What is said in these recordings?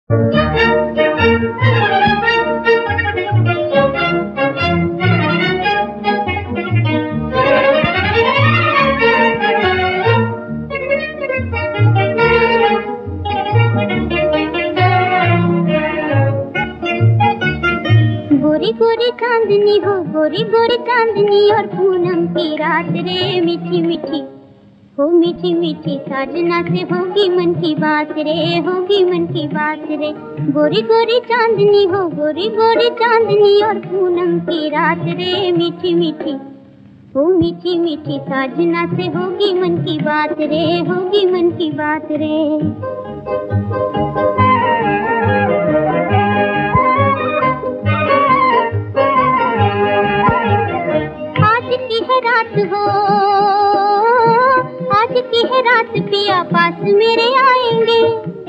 गोरी गोरी चांदनी हो, गोरी गोरी चांदनी और पूनम की रात रे, मीठी मीठी हो, मीठी मीठी साजना से होगी मन की बात रे, होगी मन की बात रे। गोरी गोरी चांदनी हो, गोरी गोरी चांदनी और पूनम की रात रे, मीठी मीठी हो, मीठी मीठी साजना से होगी मन की बात रे, होगी मन की बात रे। रात हो, आज की है रात, पिया पास मेरे आएंगे,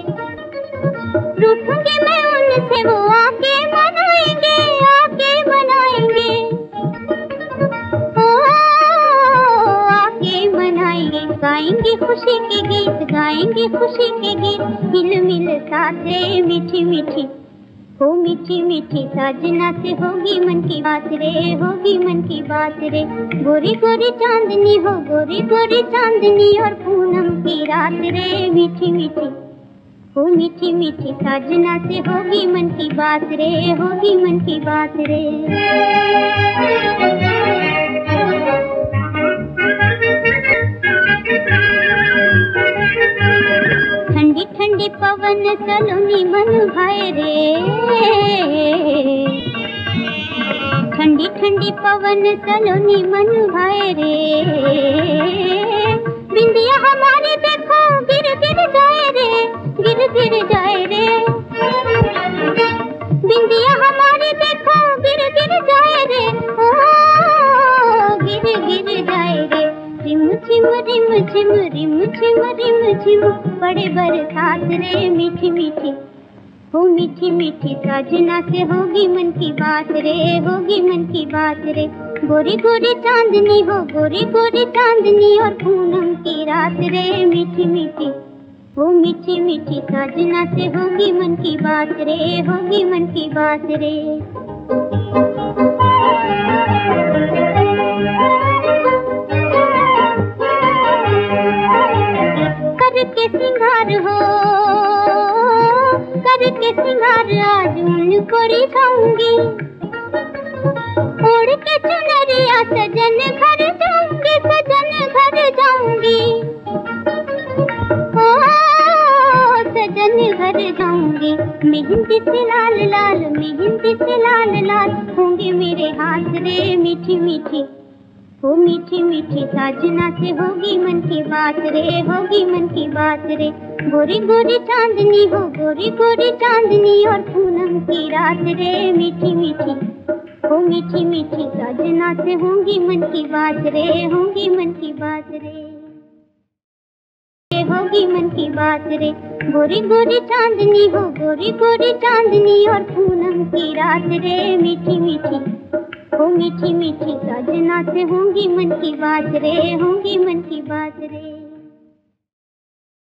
रूठूंगी मैं उनसे, वो आके मनाएंगे, आके मनाएंगे, ओ आके मनाएंगे। गाएंगे खुशी के गीत, गाएंगे खुशी के गीत, हिल मिल साथ रे, मीठी मीठी हो, मीठी मीठी साजना से होगी मन की बात रे, होगी मन की बात रे। गोरी गोरी चांदनी हो, गोरी गोरी चांदनी और पूनम की रात रे, मीठी मीठी हो, मीठी मीठी साजना से होगी मन की बात रे, होगी मन की बात रे। ठंडी ठंडी पवन सलोनी मन भाए रे, ठंडी ठंडी पवन सलोनी मन भाए रे। बिंदिया हमारी देखो गिर गिर जाए रे, गिर गिर जाए रे। बिंदिया हमारी देखो गिर गिर जाए रे, ओ गिर गिर जाए रे। रिम झिम रिम झिम, रिम झिम रिम झिम पड़े बरसात रे, मीठी मीठी हो, मीठी मीठी साजना से होगी मन की बात रे, होगी मन की बात रे। गोरी गोरी चांदनी हो, गोरी गोरी चांदनी और पूनम की रात रे, मीठी मीठी हो, मीठी मीठी साजना से होगी मन की बात रे, होगी मन की बात रे। करके सिंगार हो, करके सिंगार आज उनको रिझाऊंगी, ओढ़ के चुनरिया सजन घर जाऊंगी, सजन घर जाऊंगी, ओ सजन घर जाऊंगी। मेहंदी से लाल लाल, मेहंदी से लाल लाल होंगे मेरे हाथ रे, मीठी मीठी हो, मीठी मीठी साजना से होगी मन की बात रे, होगी मन की बात रे। गोरी गोरी चांदनी हो, गोरी गोरी चांदनी और पूनम की रात रे, मीठी मीठी हो, मीठी मीठी साजना से होगी मन की बात रे, होगी मन की बात रे, होगी मन की बात रे। गोरी गोरी चांदनी हो, गोरी गोरी चांदनी और पूनम की रात रे, मीठी मीठी हो, मीठी मीठी साजना से होगी मन की बात रे, होगी मन की बात रे।